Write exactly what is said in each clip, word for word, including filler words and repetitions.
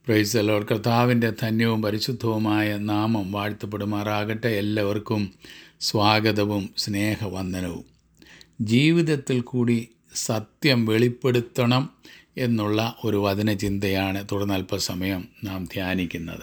Price the Lord. കർത്താവിൻ്റെ ധന്യവും പരിശുദ്ധവുമായ നാമം വാഴ്ത്തപ്പെടുമാറാകട്ടെ. എല്ലാവർക്കും സ്വാഗതവും സ്നേഹവന്ദനവും. ജീവിതത്തിൽ കൂടി സത്യം വെളിപ്പെടുത്തണം എന്നുള്ള ഒരു വചനചിന്തയാണ് തുടർന്ന് അല്പസമയം നാം ധ്യാനിക്കുന്നത്.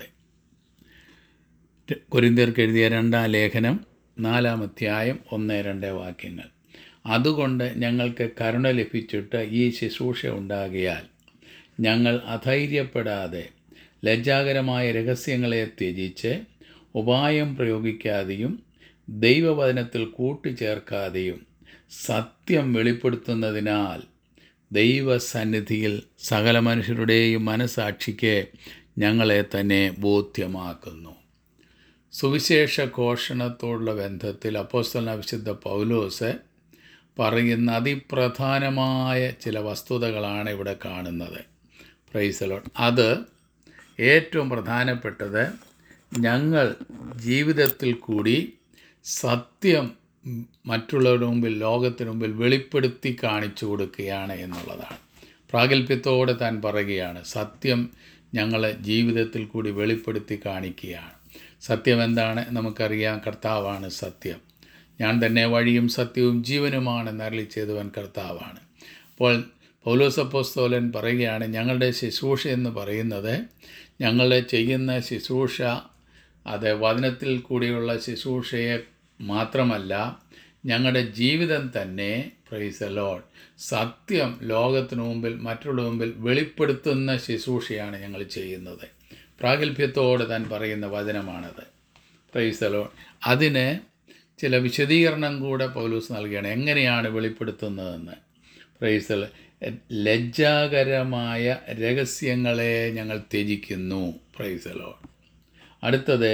കൊരിന്ത്യർക്ക് എഴുതിയ രണ്ടാം ലേഖനം നാലാം അധ്യായം ഒന്ന് രണ്ട് വാക്യങ്ങൾ. അതുകൊണ്ട് ഞങ്ങൾക്ക് കരുണ ലഭിച്ചിട്ട് ഈ ശുശ്രൂഷ ഉണ്ടാകിയാൽ ഞങ്ങൾ അധൈര്യപ്പെടാതെ ലജ്ജാകരമായ രഹസ്യങ്ങളെ ത്യജിച്ച് ഉപായം പ്രയോഗിക്കാതെയും ദൈവവചനത്തിൽ കൂട്ടിച്ചേർക്കാതെയും സത്യം വെളിപ്പെടുത്തുന്നതിനാൽ ദൈവസന്നിധിയിൽ സകല മനുഷ്യരുടെയും മനസാക്ഷിക്ക് ഞങ്ങളെ തന്നെ ബോധ്യമാക്കുന്നു. സുവിശേഷ ഘോഷണത്തോടുള്ള ബന്ധത്തിൽ അപ്പോസ്തലനായ വിശുദ്ധ പൗലോസ് പറയുന്ന അതിപ്രധാനമായ ചില വസ്തുതകളാണ് ഇവിടെ കാണുന്നത്. Praise the lord. അത് ഏറ്റവും പ്രധാനപ്പെട്ടത് ഞങ്ങൾ ജീവിതത്തിൽ കൂടി സത്യം മറ്റുള്ളവരുടെ മുമ്പിൽ, ലോകത്തിന് മുമ്പിൽ വെളിപ്പെടുത്തി കാണിച്ചു കൊടുക്കുകയാണ് എന്നുള്ളതാണ്. പ്രാഗൽഭ്യത്തോടെ താൻ പറയുകയാണ്, സത്യം ഞങ്ങൾ ജീവിതത്തിൽ കൂടി വെളിപ്പെടുത്തി കാണിക്കുകയാണ്. സത്യം എന്താണ്? നമുക്കറിയാം, കർത്താവാണ് സത്യം. ഞാൻ തന്നെ വഴിയും സത്യവും ജീവനുമാണെന്ന് അരുളി ചെയ്തവൻ കർത്താവാണ്. അപ്പോൾ പൗലോസ് അപ്പോസ്തലൻ പറയുകയാണ്, ഞങ്ങളുടെ ശുശ്രൂഷ എന്ന് പറയുന്നത്, ഞങ്ങൾ ചെയ്യുന്ന ശുശ്രൂഷ അത് വചനത്തിൽ കൂടിയുള്ള ശുശ്രൂഷയെ മാത്രമല്ല, ഞങ്ങളുടെ ജീവിതം തന്നെ, പ്രൈസ് ദി ലോർഡ്, സത്യം ലോകത്തിനു മുമ്പിൽ, മറ്റുള്ള മുമ്പിൽ വെളിപ്പെടുത്തുന്ന ശുശ്രൂഷയാണ് ഞങ്ങൾ ചെയ്യുന്നത്. പ്രാഗൽഭ്യത്തോടെ താൻ പറയുന്ന വചനമാണത്. Price the Lord. അതിന് ചില വിശദീകരണം കൂടെ പൗലോസ് നൽകുകയാണ്, എങ്ങനെയാണ് വെളിപ്പെടുത്തുന്നതെന്ന്. Praise the lord. ലജ്ജാകരമായ രഹസ്യങ്ങളെ ഞങ്ങൾ ത്യജിക്കുന്നു. Price the Lord. അടുത്തത്,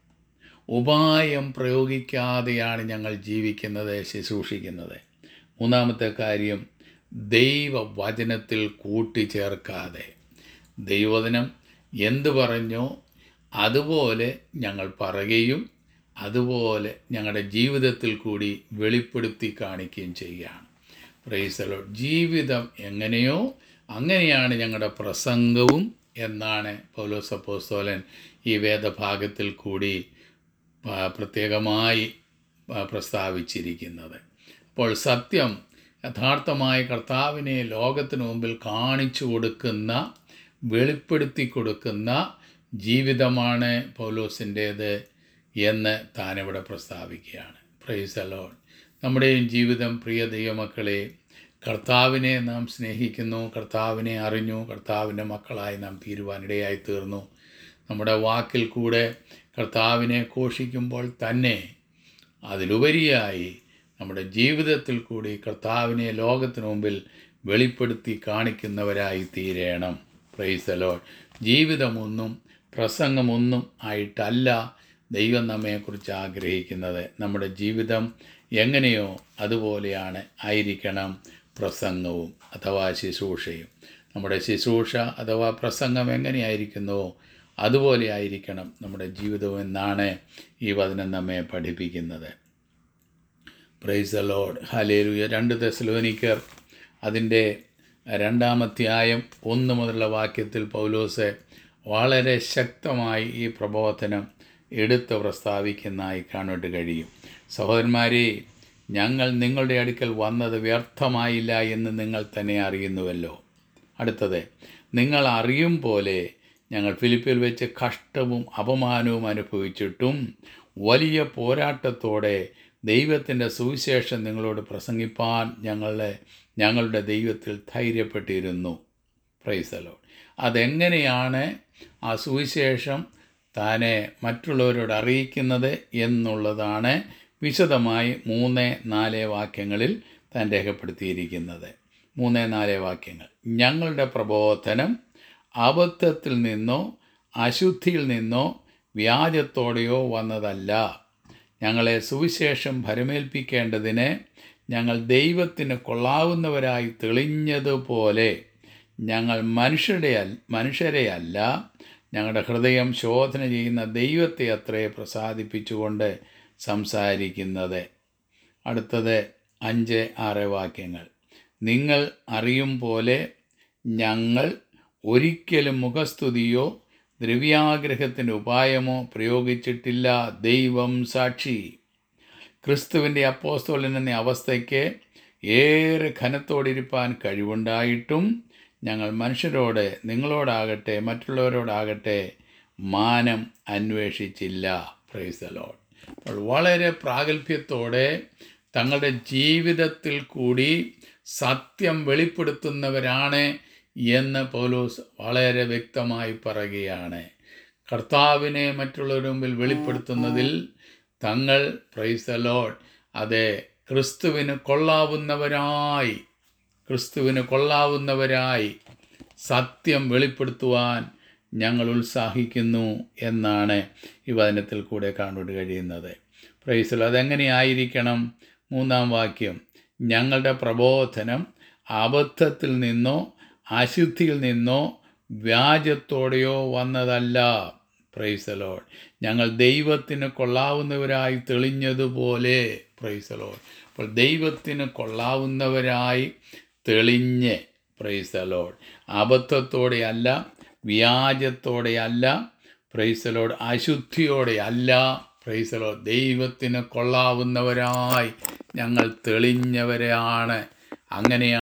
ഉപായം പ്രയോഗിക്കാതെയാണ് ഞങ്ങൾ ജീവിക്കുന്നത്, ശുശ്രൂഷിക്കുന്നത്. മൂന്നാമത്തെ കാര്യം, ദൈവവചനത്തിൽ കൂട്ടിച്ചേർക്കാതെ. ദൈവവചനം എന്തു പറഞ്ഞോ അതുപോലെ ഞങ്ങൾ പറയുകയും അതുപോലെ ഞങ്ങളുടെ ജീവിതത്തിൽ കൂടി വെളിപ്പെടുത്തി കാണിക്കുകയും ചെയ്യുകയാണ്. Praise the lord. ജീവിതം എങ്ങനെയോ അങ്ങനെയാണ് ഞങ്ങളുടെ പ്രസംഗവും എന്നാണ് പൗലോസ് അപ്പോസ്തലൻ ഈ വേദഭാഗത്തിൽ കൂടി പ്രത്യേകമായി പ്രസ്താവിച്ചിരിക്കുന്നത്. അപ്പോൾ സത്യം യഥാർത്ഥമായ കർത്താവിനെ ലോകത്തിന് മുമ്പിൽ കാണിച്ചു കൊടുക്കുന്ന, വെളിപ്പെടുത്തി കൊടുക്കുന്ന ജീവിതമാണ് പൗലോസിൻ്റേത് എന്ന് താനിവിടെ പ്രസ്താവിക്കുകയാണ്. Praise the lord. നമ്മുടെയും ജീവിതം, പ്രിയ ദൈവമക്കളെ, കർത്താവിനെ നാം സ്നേഹിക്കുന്നു, കർത്താവിനെ അറിഞ്ഞു, കർത്താവിൻ്റെ മക്കളായി നാം തീരുവാനിടയായി തീർന്നു. നമ്മുടെ വാക്കിൽ കൂടെ കർത്താവിനെ ഘോഷിക്കുമ്പോൾ തന്നെ അതിലുപരിയായി നമ്മുടെ ജീവിതത്തിൽ കൂടി കർത്താവിനെ ലോകത്തിനു മുമ്പിൽ വെളിപ്പെടുത്തി കാണിക്കുന്നവരായി തീരണം. Praise the lord. ജീവിതമൊന്നും പ്രസംഗമൊന്നും ആയിട്ടല്ല ദൈവം നമ്മെക്കുറിച്ച് ആഗ്രഹിക്കുന്നത്. നമ്മുടെ ജീവിതം എങ്ങനെയോ അതുപോലെയാണ് ആയിരിക്കണം പ്രസംഗവും അഥവാ ശുശ്രൂഷയും. നമ്മുടെ ശുശ്രൂഷ അഥവാ പ്രസംഗം എങ്ങനെയായിരിക്കുന്നുവോ അതുപോലെ ആയിരിക്കണം നമ്മുടെ ജീവിതവും എന്നാണ് ഈ വചനം നമ്മെ പഠിപ്പിക്കുന്നത്. Praise the lord. ഹല്ലേലൂയ. രണ്ട് തെസ്സലോനിക്കർ അതിൻ്റെ രണ്ടാമധ്യായം ഒന്ന് മുതലുള്ള വാക്യത്തിൽ പൗലോസ് വളരെ ശക്തമായി ഈ പ്രബോധനം എടുത്ത് പ്രസ്താവിക്കുന്നതായി കാണാൻ കഴിയും. സഹോദരന്മാരെ, ഞങ്ങൾ നിങ്ങളുടെ അടുക്കൽ വന്നത് വ്യർത്ഥമായില്ല എന്ന് നിങ്ങൾ തന്നെ അറിയുന്നുവല്ലോ. അടുത്തത്, നിങ്ങൾ അറിയും പോലെ ഞങ്ങൾ ഫിലിപ്പിയിൽ വെച്ച് കഷ്ടവും അപമാനവും അനുഭവിച്ചിട്ടും വലിയ പോരാട്ടത്തോടെ ദൈവത്തിൻ്റെ സുവിശേഷം നിങ്ങളോട് പ്രസംഗിപ്പാൻ ഞങ്ങളുടെ ഞങ്ങളുടെ ദൈവത്തിൽ ധൈര്യപ്പെട്ടിരുന്നു. Price the Lord. അതെങ്ങനെയാണ് ആ സുവിശേഷം താനെ മറ്റുള്ളവരോട് അറിയിക്കുന്നത് എന്നുള്ളതാണ് വിശദമായി മൂന്ന് നാല് വാക്യങ്ങളിൽ താൻ രേഖപ്പെടുത്തിയിരിക്കുന്നത്. മൂന്ന് നാല് വാക്യങ്ങൾ. ഞങ്ങളുടെ പ്രബോധനം അബദ്ധത്തിൽ നിന്നോ അശുദ്ധിയിൽ നിന്നോ വ്യാജത്തോടെയോ വന്നതല്ല. ഞങ്ങളെ സുവിശേഷം ഭരമേൽപ്പിക്കേണ്ടതിന് ഞങ്ങൾ ദൈവത്തിന് കൊള്ളാവുന്നവരായി തെളിഞ്ഞതുപോലെ ഞങ്ങൾ മനുഷ്യരുടെ മനുഷ്യരെയല്ല ഞങ്ങളുടെ ഹൃദയം ശോധന ചെയ്യുന്ന ദൈവത്തെ അത്രേ പ്രസാദിപ്പിച്ചുകൊണ്ട് സംസാരിക്കുന്നത്. അടുത്തത് അഞ്ച് ആറ് വാക്യങ്ങൾ. നിങ്ങൾ അറിയും പോലെ ഞങ്ങൾ ഒരിക്കലും മുഖസ്തുതിയോ ദ്രവ്യാഗ്രഹത്തിൻ്റെ ഉപായമോ പ്രയോഗിച്ചിട്ടില്ല. ദൈവം സാക്ഷി. ക്രിസ്തുവിൻ്റെ അപ്പോസ്തലൻ എന്ന അവസ്ഥയ്ക്ക് ഏറെ ഘനത്തോടിരിപ്പാൻ കഴിവുണ്ടായിട്ടും ഞങ്ങൾ മനുഷ്യരോട്, നിങ്ങളോടാകട്ടെ മറ്റുള്ളവരോടാകട്ടെ, മാനം അന്വേഷിച്ചില്ല. Price the lord. അപ്പോൾ വളരെ പ്രാഗൽഭ്യത്തോടെ തങ്ങളുടെ ജീവിതത്തിൽ കൂടി സത്യം വെളിപ്പെടുത്തുന്നവരാണ് എന്ന് പൗലോസ് വളരെ വ്യക്തമായി പറയുകയാണ്. കർത്താവിനെ മറ്റുള്ളവരുടെ മുമ്പിൽ വെളിപ്പെടുത്തുന്നതിൽ തങ്ങൾ, പ്രൈസ് ദി ലോർഡ്, അതെ, ക്രിസ്തുവിന് കൊള്ളാവുന്നവരായി ക്രിസ്തുവിന് കൊള്ളാവുന്നവരായി സത്യം വെളിപ്പെടുത്തുവാൻ ഞങ്ങൾ ഉത്സാഹിക്കുന്നു എന്നാണ് ഈ വചനത്തിൽ കൂടെ കാണുവാൻ കഴിയുന്നത്. Praise the lord. അതെങ്ങനെയായിരിക്കണം? മൂന്നാം വാക്യം, ഞങ്ങളുടെ പ്രബോധനം അബദ്ധത്തിൽ നിന്നോ അശുദ്ധിയിൽ നിന്നോ വ്യാജത്തോടെയോ വന്നതല്ല. Praise the lord. ഞങ്ങൾ ദൈവത്തിന് കൊള്ളാവുന്നവരായി തെളിഞ്ഞതുപോലെ. Praise the lord. അപ്പോൾ ദൈവത്തിന് കൊള്ളാവുന്നവരായി തെളിഞ്ഞ്, പ്രൈസ് ദി ലോർഡ്, അബദ്ധത്തോടെ അല്ല, വ്യാജത്തോടെ അല്ല, പ്രൈസ് ദി ലോർഡ്, അശുദ്ധിയോടെ അല്ല, പ്രൈസ് ദി ലോർഡ്, ദൈവത്തിന് കൊള്ളാവുന്നവരായി ഞങ്ങൾ തെളിഞ്ഞവരാണ്. അങ്ങനെയാണ്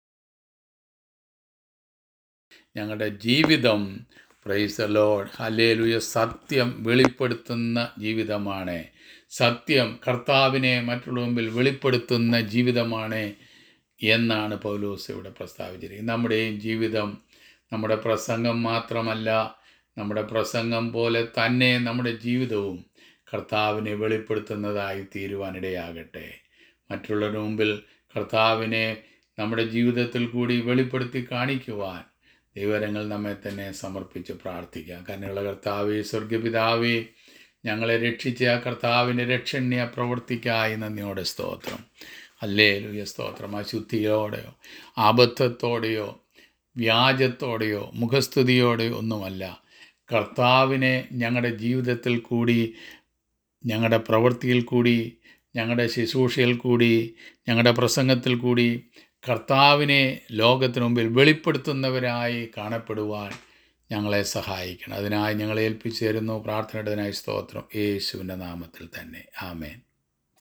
ഞങ്ങളുടെ ജീവിതം. Praise the lord. ഹല്ലേലൂയ. സത്യം വെളിപ്പെടുത്തുന്ന ജീവിതമാണ്. സത്യം കർത്താവിനെ മറ്റുള്ള മുമ്പിൽ വെളിപ്പെടുത്തുന്ന ജീവിതമാണ് എന്നാണ് പൗലോസ് ഇവിടെ പ്രസ്താവിച്ചിരിക്കുന്നത്. നമ്മുടെയും ജീവിതം നമ്മുടെ പ്രസംഗം മാത്രമല്ല, നമ്മുടെ പ്രസംഗം പോലെ തന്നെ നമ്മുടെ ജീവിതവും കർത്താവിനെ വെളിപ്പെടുത്തുന്നതായി തീരുവാനിടയാകട്ടെ. മറ്റുള്ളവരുടെ മുമ്പിൽ കർത്താവിനെ നമ്മുടെ ജീവിതത്തിൽ കൂടി വെളിപ്പെടുത്തി കാണിക്കുവാൻ ദൈവരങ്ങൾ നമ്മെ തന്നെ സമർപ്പിച്ച് പ്രാർത്ഥിക്കാം. കരുണയുള്ള കർത്താവേ, സ്വർഗപിതാവേ, ഞങ്ങളെ രക്ഷിച്ച ആ കർത്താവിൻ്റെ രക്ഷണ്യ പ്രവർത്തിക്കായി നന്ദിയോടെ സ്തോത്രം. ഹല്ലേലൂയ, സ്തോത്രം. അശുദ്ധിയോടെയോ അബദ്ധത്തോടെയോ വ്യാജത്തോടെയോ മുഖസ്തുതിയോടെയോ ഒന്നുമല്ല, കർത്താവിനെ ഞങ്ങളുടെ ജീവിതത്തിൽ കൂടി, ഞങ്ങളുടെ പ്രവൃത്തിയിൽ കൂടി, ഞങ്ങളുടെ ശുശ്രൂഷയിൽ കൂടി, ഞങ്ങളുടെ പ്രസംഗത്തിൽ കൂടി കർത്താവിനെ ലോകത്തിനു മുമ്പിൽ വെളിപ്പെടുത്തുന്നവരായി കാണപ്പെടുവാൻ ഞങ്ങളെ സഹായിക്കണം. അതിനായി ഞങ്ങളെ ഏൽപ്പിച്ചു തരുന്നു. പ്രാർത്ഥനയുടേതിനായി സ്തോത്രം. യേശുവിൻ്റെ നാമത്തിൽ തന്നെ. ആമേൻ.